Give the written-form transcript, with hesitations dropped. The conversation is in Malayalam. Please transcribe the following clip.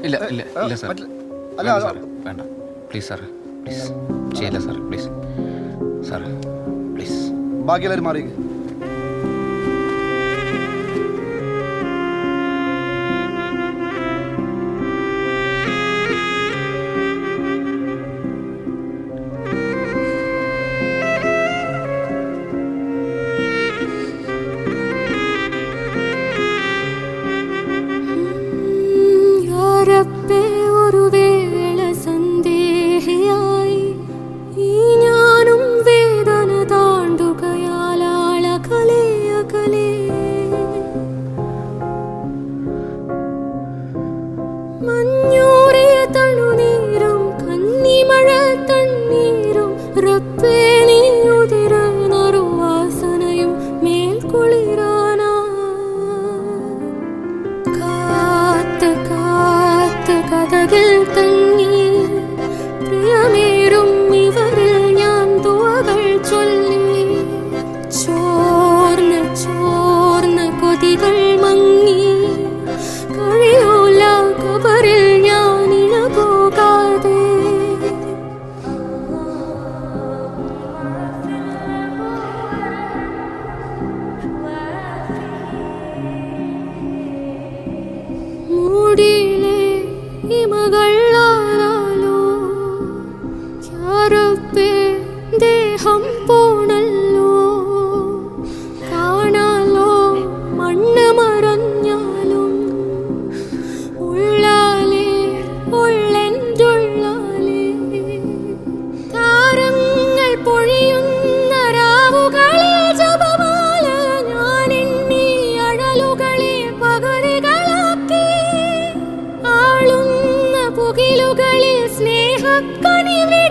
ഇല്ല ഇല്ല ഇല്ല സാർ, വേണ്ട പ്ലീസ് സാർ, പ്ലീസ് ചെയ്യില്ല സാർ, പ്ലീസ് സാർ, പ്ലീസ്. ബാക്കി എല്ലാവരും മാറി. ദേഹം പോണല്ലോ കാണാലോ മണ്ണ് മറഞ്ഞാലും ഉള്ളാലേ ഉള്ളെന്തുള്ളാലേ താരങ്ങൾ പൊഴിയുന്ന രാവുകളെ ജപമാല ഞാനെണ്ണി അഴലുകളെ പകുതികളാക്കി ആളുന്ന പുകിലുകളിൽ സ്നേഹക്കണിവേ